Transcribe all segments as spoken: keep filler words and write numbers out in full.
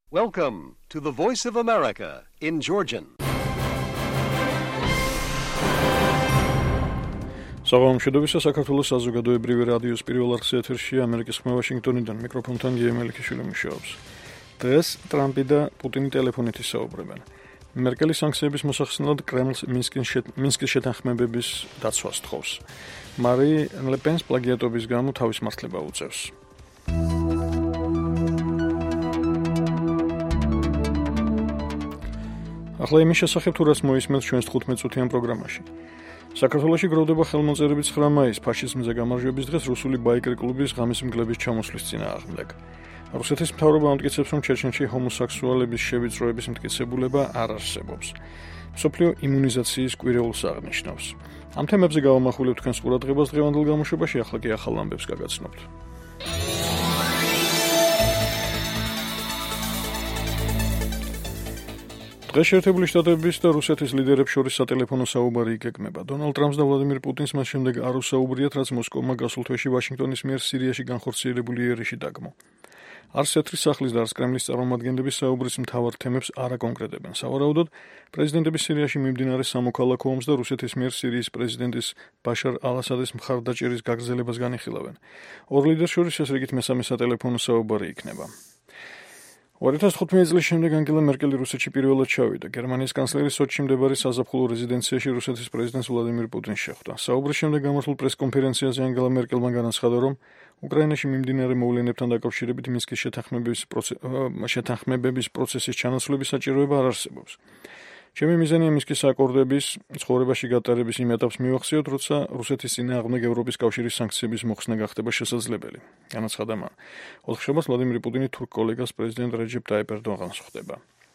Welcome to the Voice of America in Georgian. საღამომშვიდობისა საქართველოს საზოგადოებრივი რადიოს პირველ არხზე ეთერშია ამერიკის ხმა ვაშინგტონიდან მიკროფონთან გიემელიქიშვილი მუშაობს. დღეს ტრამპი და პუტინი ტელეფონით ისაუბრებენ. მერკელის სანქციების მოსახსნელად კრემლს მინსკის შეთანხმებების დაცვას თხოვს. მარი ლე პენს პლაგიატობის გამო თავის მართლება უწევს. ახლა იმის შესახებ თუ რას მოისმენთ ჩვენს თხუთმეტ წუთიან პროგრამაში. საქართველოში გროვდება ხელმოწერები ცხრა მაისს ფაშიზმზე გამარჯვების დღეს რუსული ბაიკერ კლუბის ღამის მგლების ჩამოსვლის წინააღმდეგ. რუსეთის მთავრობა ამტკიცებს, რომ ჩეჩნეთში ჰომოსექსუალების შევიწროების მტკიცებულება არ არსებობს. მსოფლიო იმუნიზაციის კვირეულს აღნიშნავს. ამ თემებზე გავამახვილებთ თქვენს ყურადღებას დღევანდელ გამოშვებაში, ახლა კი ახალ ამბებს გაგაცნობთ. დღეს შეერთებული შტატების და რუსეთის ლიდერებს შორის სატელეფონო საუბარი იგეგმება. დონალდ ტრამპს და ვლადიმირ პუტინს მას შემდეგ არ უსაუბრიათ, რაც მოსკოვმა გასულ თვეში ვაშინგტონის მიერ სირიაში განხორციელებული იერიში დაგმო. არც თეთრი სახლის და არც კრემლის წარმომადგენლები საუბრის მთავარ თემებს არ აკონკრეტებენ. სავარაუდოდ, პრეზიდენტები სირიაში მიმდინარე სამოქალაქო ომს და რუსეთის მიერ სირიის პრეზიდენტის ბაშარ ალ-ასადის მხარდაჭერის გაგრძელებას განიხილავენ. ორ ლიდერს შორის ეს რიგით მესამე სატელეფონო საუბარი იქნება. ორი ათას თხუთმეტი წლის შემდეგ ანგელა მერკელი რუსეთში პირველად ჩავიდა. გერმანიის კანცლერი სოჩში მდებარე საზაფხულო რეზიდენციაში რუსეთის პრეზიდენტს ვლადიმირ პუტინს შეხვდა. საუბრის შემდეგ გამართულ პრესკონფერენციაზე ანგელა მერკელმა განაცხადა, რომ უკრაინაში მიმდინარე მოვლენებთან დაკავშირებით მინსკის შეთანხმებების შეთანხმებების პროცესის ჩანაცვლების საჭიროება არ არსებობს. ჩემი მიზანია მინსკის აკორდების ცხოვრებაში გატარების იმ ეტაპს მივახციოთ, როცა რუსეთის წინააღმდეგ ევროპის კავშირის სანქციების მოხსნა გახდება შესაძლებელი. განაცხადა მან. ოთხშაბათს ვლადიმირ პუტინი თურქ კოლეგას პრეზიდენტ რეჯეპ ტაიპ ერდოღანს ხვდება.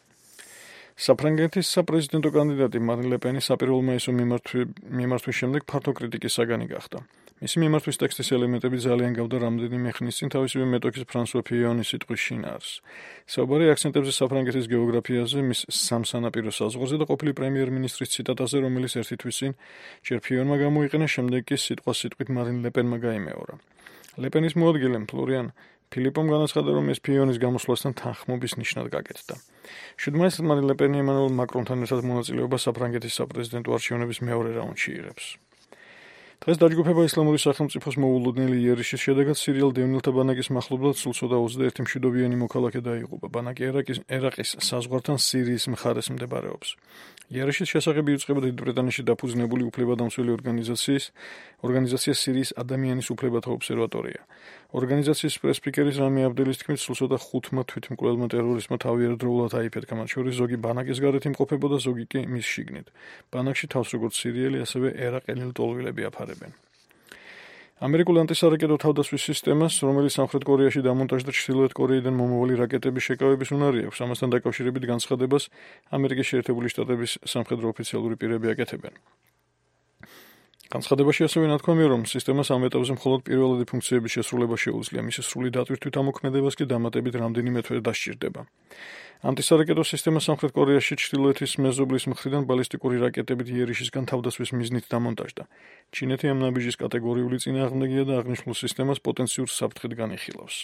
საფრანგეთის საპრეზიდენტო კანდიდატი მარინ ლე პენი საპირველო მაისო მიმართვის შემდეგ ფართო კრიტიკის საგანი გახდა. მისი მიმართვის ტექსტის ელემენტები ძალიან გავდა რამდენიმე ხნის წინ თავისივე მეტოქის ფრანსუა ფიონის სიტყვის შინაარს. საუბარი აქცენტებზე საფრანგეთის გეოგრაფიაზე, მის სამ სანაპირო საზღვარზე და ყოფილი პრემიერ-მინისტრის ციტატაზე, რომელიც ერთი თვის წინ ჯერ ფიონმა გამოიყენა, შემდეგ კი სიტყვა-სიტყვით მარინ ლე პენმა გაიმეორა. ლე პენის მოადგილემ ფლორიან ფილიპომ განაცხადა, რომ ეს ფიონის გამოსვლასთან თანხმობის ნიშნად გაკეთდა. შვიდ მაისს მარინ ლე პენი ემანუელ მაკრონთან ერთად მონაწილეობა საფრანგეთის საპრეზიდენტო არჩევნების მეორე რაუნდში იღებს. დღეს დაჯგუფება ისლამური სახელმწიფოს მოულოდნელი იერიშის შედეგად სირიელ დევნილთა ბანაკის მახლობლად სულ ცოტა ოცდაერთი მშვიდობიანი მოქალაქე დაიღუპა. ბანაკი ერაყის საზღვართან სირიის მხარეს მდებარეობს. იერიშის შესახებ იუწყება დიდ ბრიტანეთში დაფუძნებული უფლებადამცველი ორგანიზაციის ორგანიზაცია სირიის ადამიანის უფლებათა ობსერვატორია. ორგანიზაციის პრესპიკერის რამი აბდელის თქმით, სულ ცოტა ხუთმა თვითმკვლელმა ტერორისტმა თავი ერთდროულად აიფეთქა, მათ შორის ზოგი ბანაკის გარეთ იმყოფებოდა, ზოგი კი მის შიგნით. ბანაკში თავს როგორც სირიელი, ასევე ერაყელი ლტოლვილები აფარებენ. ამერიკულ ანტისარაკეტო თავდასხმის სისტემას, რომელიც სამხრეთ კორეაში დამონტაჟდა ჩრდილოეთ კორეიდან მომავალი რაკეტების შეკავების უნარი აქვს, ამასთან დაკავშირებით განცხადებას ამერიკის შეერთებული შტატების სამხედრო ოფიციალური პირები აკეთებენ. განცხადებაში ასევე ნათქვამია, რომ სისტემას ამ ეტაპზე მხოლოდ პირველადი ფუნქციების შესრულება შეუძლია, მისი სრული დატვირთვით ამოქმედებას კი დამატებით რამდენიმე თვე დასჭირდება. ანტისარაკეტო სისტემა სამხრეთ კორეაში ჩრდილოეთის მეზობლის მხრიდან ბალისტიკური რაკეტებით იერიშისგან თავდასხმის მიზნით დამონტაჟდა. ჩინეთი ამ ნაბიჯის კატეგორიული წინააღმდეგია და აღნიშნულ სისტემას პოტენციურ საფრთხედ განიხილავს.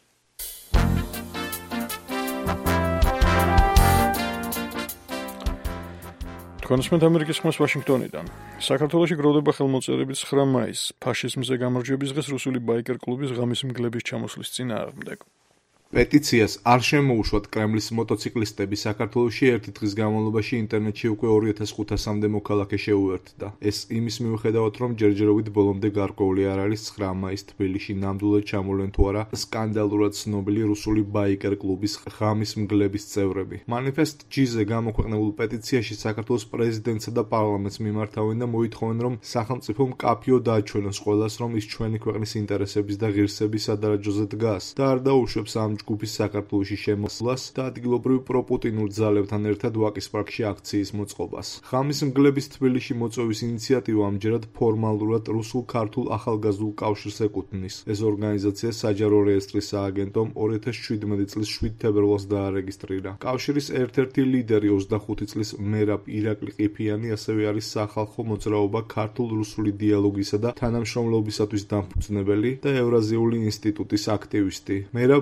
კონსმენტ ამერიკის ხმას ვაშინგტონიდან. საქართველოში გროვდება ხელმოწერები ცხრა მაისს ფაშიზმზე გამარჯვების დღეს რუსული ბაიკერ კლუბის ღამის მგლების ჩამოსვლის წინააღმდეგ. პეტიციას არ შემოუშვათ კრემლის მოტოციკლისტები საქართველოში ერთი დღის განმავლობაში ინტერნეტში უკვე ორი ათას ხუთასამდე მოქალაქე შეუერთდა. ეს იმის მიუხედავად, რომ ჯერჯერობით ბოლომდე გარკვეული არ არის ცხრა მაისს თბილისში ნამდვილად ჩამოვლენ თუ არა სკანდალურად ცნობილი რუსული ბაიკერ კლუბის ღამის მგლების წევრები. მანიფესტ ჯი-ზე გამოქვეყნებულ პეტიციაში საქართველოს პრეზიდენტსა და პარლამენტს მიმართავენ და მოითხოვენ, რომ სახელმწიფო მკაფიო დააჩვენოს ყველას, რომ ის ჩვენი ქვეყნის ინტერესების და ღირსების სადარაჯოზე დგას და არ დაუშვებს ამ ჯგუფის საქართველოში შემოსვლას და ადგილობრივ პროპუტინურ ძალებთან ერთად ვაკის პარკში აქციის მოწყობას. ღამის მგლების თბილისში მოწვევის ინიციატივა ამჯერად ფორმალურად რუსულ-ქართულ ახალგაზრდულ კავშირს ეკუთვნის. ეს ორგანიზაცია საჯარო რეესტრის სააგენტომ ორი ათას შვიდმეტი წლის შვიდ თებერვალს დაარეგისტრირა. კავშირის ერთ-ერთი ლიდერი ოცდახუთი წლის მერაბ ირაკლი ყიფიანი ასევე არის სახალხო მოძრაობა ქართულ-რუსული დიალოგისა და თანამშრომლობისათვის დამფუძნებელი და ევრაზიული ინსტიტუტის აქტივისტი. მერაბ ყიფიანი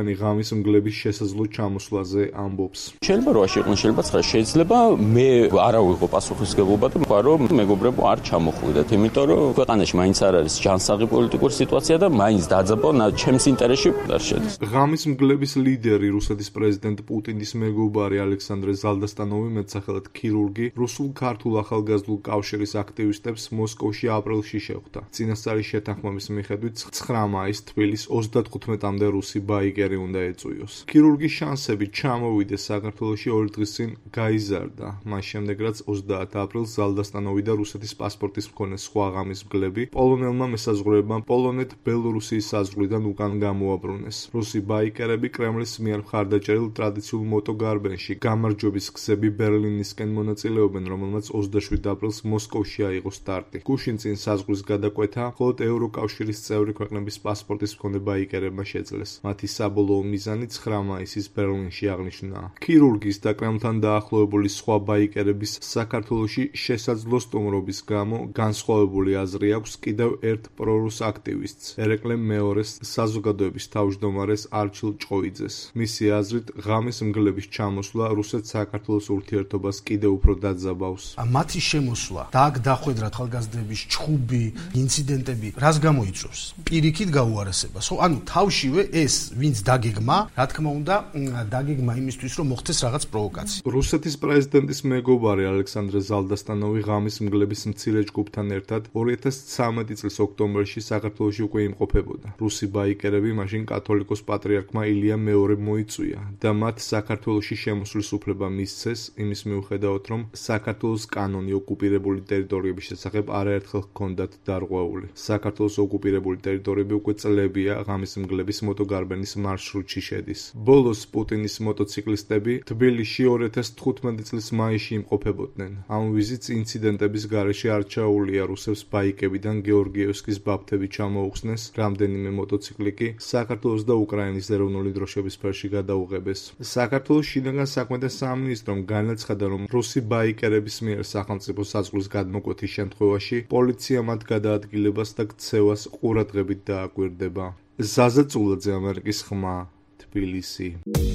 უკრაინელი ღამის მგლების შესაძლო ჩამოსვლაზე ამბობს. შეიძლება რო შეყვნენ, შეიძლება ცხრა შეიძლება მე არა ვიღო პასუხისმგებლობა და ვთქვა რომ მეგობრებო არ ჩამოხვიდეთ, იმიტომ რომ ქვეყანაში მაინც არ არის ჯანსაღი პოლიტიკური სიტუაცია და მაინც დაძაბო ჩემს ინტერესში არ შედის. ღამის მგლების ლიდერი რუსეთის პრეზიდენტ პუტინის მეგობარი ალექსანდრე ზალდასტანოვი მეტსახელად ქირურგი რუსულ-ქართულ ახალგაზრდულ კავშირის აქტივისტებს მოსკოვში აპრილში შეხვდა. წინასწარი შეთანხმების მიხედვით ცხრა მაისს თბილისს ოცდათხუთმეტამდე რუსი ბაიკერი უნდა ეწვიოს. ქირურგის შანსები ჩამოვიდეს საქართველოში ორი დღის წინ გაიზარდა. მას შემდეგ რაც ოცდაათ აპრილს ზალდასტანოვი და რუსეთის პასპორტის მქონე სხვა ღამის მგლები პოლონელმა მესაზღვრეებმა პოლონეთ-ბელორუსიის საზღვრიდან უკან გამოაბრუნეს. რუსი ბაიკერები კრემლის მიერ მხარდაჭერილ ტრადიციულ მოტოგარბენში გამარჯვების გზები ბერლინისკენ მონაწილეობენ, რომელმაც ოცდაშვიდ აპრილს მოსკოვში აიღო სტარტი. გუშინ წინ საზღვრის გადაკვეთა მხოლოდ ევროკავშირის წევრი ქვეყნების პასპორტის მქონე ბაიკერებმა შეძლეს. მათი საბოლოო მიზანი ცხრა მაისის ბერლინში აღნიშნა. ქირურგის და კრემლთან დაახლოებული სხვა ბაიკერების საქართველოში შესაძლო სტუმრობის გამო განსხვავებული აზრი აქვს კიდევ ერთ პრორუს აქტივისტს, ერეკლე მეორეს საზოგადოების თავმჯდომარეს არჩილ ჭყოიძეს. მისი აზრით, ღამის მგლების ჩამოსვლა რუსეთ-საქართველოს ურთიერთობას კიდევ უფრო დაძაბავს. მათი შემოსვლა და აქ დახვედრა ახალგაზრდების ჩხუბი, ინციდენტები, რას გამოიწვევს? პირიქით გაუარესებას. ხო, ანუ თავშივე ეს, ვინც დაგეგმა, რა თქმა უნდა, დაგეგმა იმისთვის, რომ მოხდეს რაღაც პროვოკაცია. რუსეთის პრეზიდენტის მეგობარი ალექსანდრე ზალდასტანოვი ღამის მგლების მცირე ჯგუფთან ერთად ორი ათას ცხრამეტი წლის ოქტომბერში საქართველოში უკვე იმყოფებოდა. რუსი ბაიკერები მაშინ კათოლიკოს პატრიარქმა ილია მეორე მოიწვია და მათ საქართველოში შემოსვლის უფლება მისცეს, იმის მიუხედავად, რომ საქართველოს კანონი ოკუპირებული ტერიტორიების შესახებ არაერთხელ ჰქონდათ დარღვეული. საქართველოს ოკუპირებული ტერიტორიები უკვე წლებია ღამის მგლების მოტოგარბენის მარშრუტში შედის. ბოლოს პუტინის მოტოციკლისტები თბილისში ორი ათას თხუთმეტი წლის მაისში იმყოფებოდნენ. ამ ვიზიტს ინციდენტების გარეშე არ ჩაუვლია რუსებს ბაიკებიდან გეორგიევსკის ბაფთები ჩამოუხსნეს, რამდენიმე მოტოციკლი კი საქართველოს და უკრაინის ეროვნული დროშების სფეროში გადაუღებეს. საქართველოს შინაგან საქმეთა სამინისტრომ განაცხადა, რომ რუსი ბაიკერების მიერ სახელმწიფო საზღვრის გადმოკვეთის შემთხვევაში პოლიცია მათ გადაადგილებას და ქცევას ყურადღებით დააკვირდება. ზაზა წულაძე, ამერიკის ხმა, თბილისი.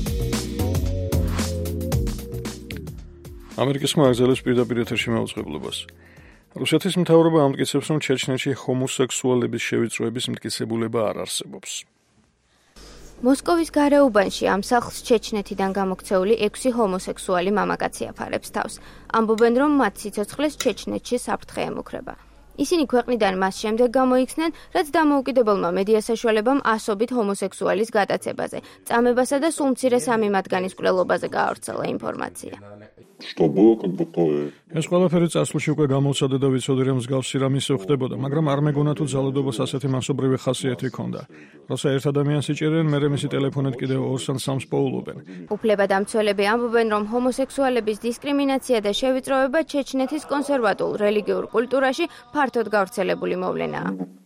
ამერიკის ხმა აგზელებს პირდაპირ ეთერში მაუწყებლობას. რუსეთის მთავრობა ამტკიცებს, რომ ჩეჩნეთში ჰომოსექსუალების შევიწროების მტკიცებულება არ არსებობს. მოსკოვის გარეუბანში ამ სახლს ჩეჩნეთიდან გამოქცეული ექვსი ჰომოსექსუალი მამაკაცი აფარებს თავს. ამბობენ, რომ მათ სიცოცხლეს ჩეჩნეთში საფრთხე ემუქრება. ისინი ქვეყნიდან მას შემდეგ გამოიქცნენ, რაც დამოუკიდებელმა მედია საშუალებამ ასობით ჰომოსექსუალის გადაცებაზე, წამებასა და სულ მცირე სამი მათგანის მკვლელობაზე გაავრცელა ინფორმაცია. ეს ყველაფერი წარსულში უკვე გამოცადა და ვიცოდი, რომ მსგავსი რამ ისევ ხდებოდა, მაგრამ არ მეგონა თუ ძალადობას ასეთი მასობრივი ხასიათი ჰქონდა. როცა ერთ ადამიანს იჭერენ, მერე მისი ტელეფონით კიდევ ორს ან სამს პოულობენ. უფლებადამცველები ამბობენ, რომ ჰომოსექსუალების დისკრიმინაცია და შევიწროება ჩეჩნეთის კონსერვატულ რელიგიურ კულტურაში ფართოდ გავრცელებული მოვლენაა.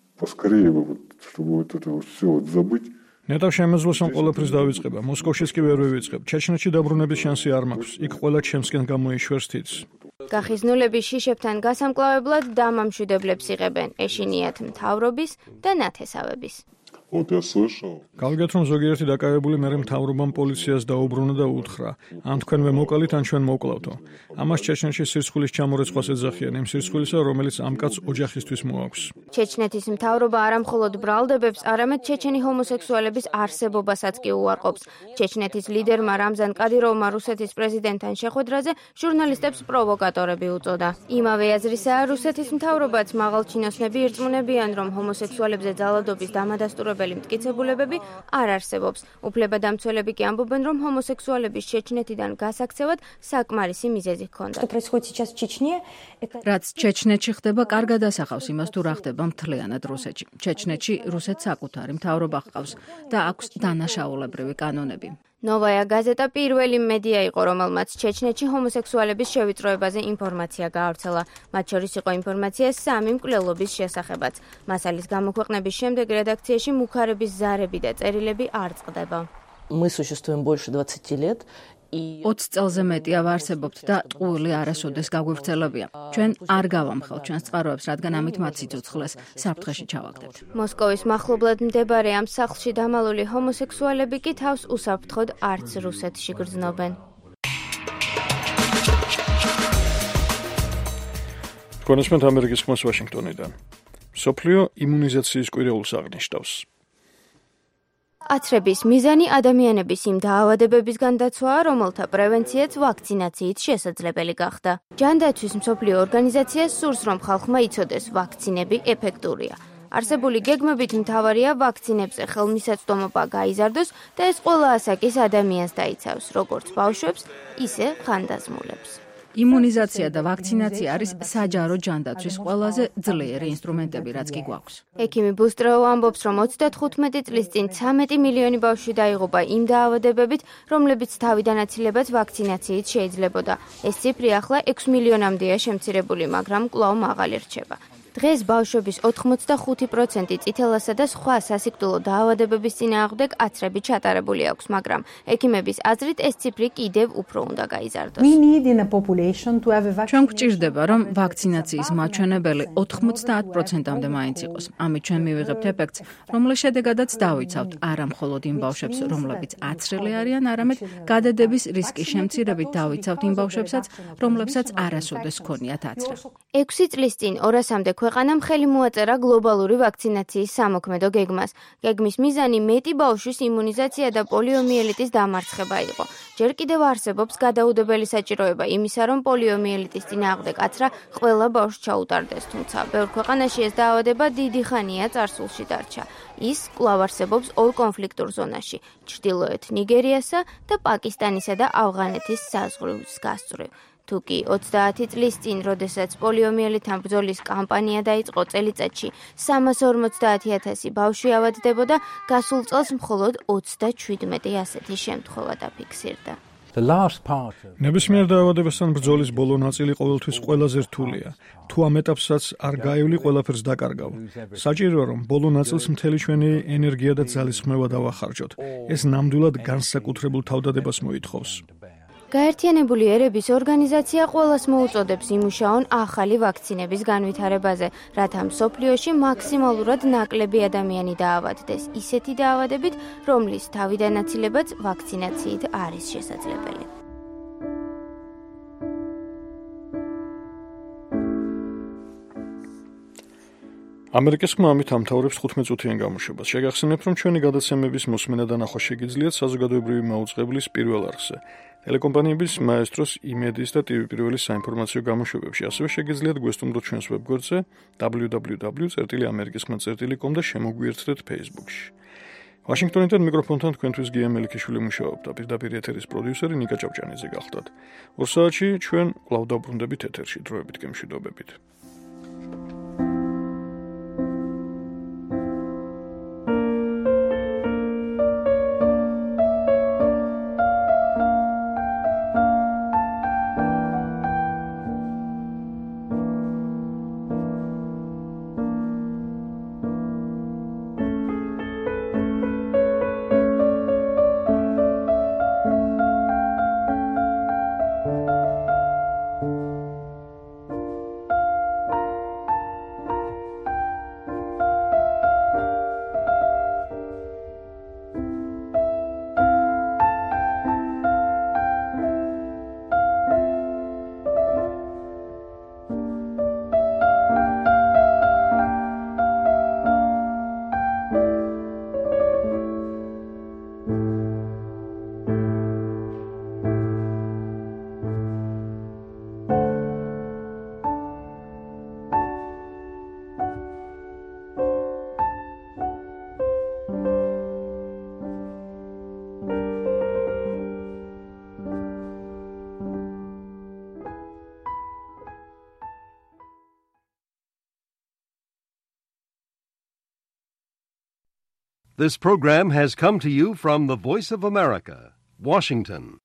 ნეტავ შემეძლოს ამ ყველაფრის დავიწყება. მოსკოვშიც კი ვერ ვივიწყებ. ჩეჩნეთში დაბრუნების შანსი არ მაქვს. იქ ყველა ჩემსკენ გამოიშვერს თითს. გახიზნულები შიშებთან გასამკლავებლად დამამშვიდებლებს იღებენ, ეშინიათ მთავრობის და ნათესავების. გავიგეთ, რომ ზოგიერთი დაკავებული მერე მთავრობამ პოლიციას დაუბრუნა და უთხრა: ან თქვენ მოკალით, ან ჩვენ მოვკლავთო. ამას ჩეჩნეთში სირცხვილის ჩამორეცხვას ეძახიან, იმ სირცხვილისა, რომელიც ამ კაცს ოჯახისთვის მოაქვს. ჩეჩნეთის მთავრობა არამხოლოდ ბრალდებებს, არამედ ჩეჩენი ჰომოსექსუალების არსებობასაც კი უარყოფს. ჩეჩნეთის ლიდერმა რამზან კადიროვმა რუსეთის პრეზიდენტთან შეხვედრაზე ჟურნალისტებს პროვოკატორები უწოდა. იმავე აზრისაა რუსეთის მთავრობაც. მაღალჩინოსნები ირწმუნებიან, რომ ჰომოსექსუალებზე ძალადობის დამადასტურებელი მტკიცებულებები არ არსებობს. უფლებადამცველები კი ამბობენ, რომ ჰომოსექსუალების ჩეჩნეთიდან გასაქცევად საკმარისი მიზეზი ჰქონდათ. რაც ჩეჩნეთში ხდება, კარგად ასახავს იმას, თუ რა ხდება მთლიანად რუსეთში. ჩეჩნეთში რუსეთს საკუთარი მთავრობა ჰყავს და აქვს დანაშაულებრივი კანონები. ნოვაია გაზეტა პირველი მედია იყო, რომელმაც ჩეჩნეთში ჰომოსექსუალების შევიწროებაზე ინფორმაცია გაავრცელა. მათ შორის იყო ინფორმაცია სამი მკვლელობის შესახებაც. მასალის გამოქვეყნების შემდეგ რედაქციაში მუქარების ზარები და წერილები არ წყდება. Мы существуем больше двадцати лет, ოცი წელზე მეტია ვარსებობთ და ტყუილი არასოდეს გაგვივრცელებია. ჩვენ არ გავამხელთ ჩვენს წყაროებს, რადგან ამით მათ სიცოცხლეს საფრთხეში ჩავაგდებთ. მოსკოვის მახლობლად მდებარე ამ სახლში დამალული ჰომოსექსუალები კი თავს უსაფრთხოდ არც რუსეთში გრძნობენ. კონსპონდენტ ამერიკის ხმას ვაშინგტონიდან. სოფლიო იმუნიზაციის კვირეულს აღნიშნავს. აცრების მიზანი ადამიანების იმ დაავადებებისგან დაცვაა, რომელთა პრევენციაც ვაქცინაციით შესაძლებელი გახდა. ჯანდაცვის მსოფლიო ორგანიზაცია სურს, რომ ხალხმა იცოდეს, ვაქცინები ეფექტურია. არსებული გეგმებით მთავარია ვაქცინებზე ხელმისაწვდომობა გაიზარდოს და ეს ყველა ასაკის ადამიანს დაიცავს, როგორც ბავშვებს, ისე ხანდაზმულებს. იმუნიზაცია და ვაქცინაცია არის საჯარო ჯანდაცვის ყველაზე ძლიერი ინსტრუმენტები, რაც კი გვაქვს. ექიმი ბუსტროუ ამბობს, რომ ოცდათხუთმეტი წლის წინ ცამეტი მილიონი ბავშვი დაიღუპა იმ დაავადებებით, რომლებიც თავიდან აცილებას ვაქცინაციით შეიძლებოდა. ეს ციფრი ახლა ექვსი მილიონამდეა შემცირებული, მაგრამ კვლავ მაღალი რჩება. დღეს ბავშვების ოთხმოცდახუთი პროცენტი წითელასა და სხვა სასიკვდილო დაავადებების წინააღმდეგ აცრები ჩატარებული აქვს, მაგრამ ექიმების აზრით ეს ციფრი კიდევ უფრო უნდა გაიზარდოს. ჩვენ გვჭირდება, რომ ვაქცინაციის მაჩვენებელი ოთხმოცდაათ პროცენტამდე მაინც იყოს. ამით ჩვენ მივიღებთ ეფექტს, რომლის შედეგადაც დავიცავთ არა მხოლოდ იმ ბავშვებს, რომლებიც აცრელი არიან, არამედ გადადების რისკის შემცირებით დავიცავთ იმ ბავშვებსაც, რომლებსაც არასოდეს ჰქონიათ აცრა. ექვსი წლის წინ ორასამდე ქვეყანამ ხელი მოაწერა გლობალური ვაქცინაციის სამოქმედო გეგმას. გეგმის მიზანი მეტი ბავშვის იმუნიზაცია და პოლიომიელიტის დამარცხება იყო. ჯერ კიდევ არსებობს გადაუდებელი საჭიროება იმისა, რომ პოლიომიელიტის წინააღმდეგ აცრა ყველა ბავშვს ჩაუტარდეს, თუმცა ბევრ ქვეყანაში ეს დაავადება დიდი ხანია წარსულში დარჩა. ის კვლავ არსებობს ორ კონფლიქტურ ზონაში, ჩრდილოეთ ნიგერიასა და პაკისტანისა და ავღანეთის საზღვრის გასწვრივ. თუკი ოცდაათი წლის წინ, როდესაც პოლიომიელიტთან ბრძოლის კამპანია დაიწყო წელიწადში სამას ორმოცდაათი ათასი ბავშვი ავადდებოდა, გასულ წელს მხოლოდ ოცდაჩვიდმეტი ასეთი შემთხვევა დაფიქსირდა. ნებისმიერ დაავადებასთან ბრძოლის ბოლო ნაწილი ყოველთვის ყველაზე რთულია. თუ ამ ეტაპსაც არ გაივლი, ყველაფერს დაკარგავ. საჭიროა, რომ ბოლო ნაწილს მთელი ჩვენი ენერგია და ძალისხმევა დავახარჯოთ. ეს ნამდვილად განსაკუთრებულ თავდადებას მოითხოვს. გაერთიანებული ერების ორგანიზაცია ყველას მოუწოდებს იმუშაონ ახალი ვაქცინების განვითარებაზე, რათა მსოფლიოში მაქსიმალურად ნაკლები ადამიანი დაავადდეს ისეთი დაავადებით, რომლის თავიდან აცილებაც ვაქცინაციით არის შესაძლებელი. ამერიკის ხმა ამით ამთავრებს თხუთმეტ წუთიან გამოშვებას. შეგახსენებთ, რომ ჩვენი გადაცემების მოსმენა და ნახვა შეგიძლიათ საზოგადოებრივი მაუწყებლის პირველ არხზე. ტელეკომპანიების მაესტროს, იმედიის და ტივი პირველის საინფორმაციო გამოშვებებში. ასევე შეგიძლიათ გვესტუმროთ ჩვენს ვებგვერდზე დაბლიუ დაბლიუ დაბლიუ წერტილი ამერიკის ხმა წერტილი კომ და შემოგვიერთდეთ Facebook-ში. ვაშინგტონიდან მიკროფონთან თქვენთვის გია მელიქიშვილი მუშაობდა. პირდაპირ ეთერის პროდიუსერი ნიკა ჭავჭანიძე გახლდათ. ორ საათში ჩვენ კვლავ დავბრუნდებით ეთერში. დროებით გემშვიდობებით. This program has come to you from the Voice of America, Washington.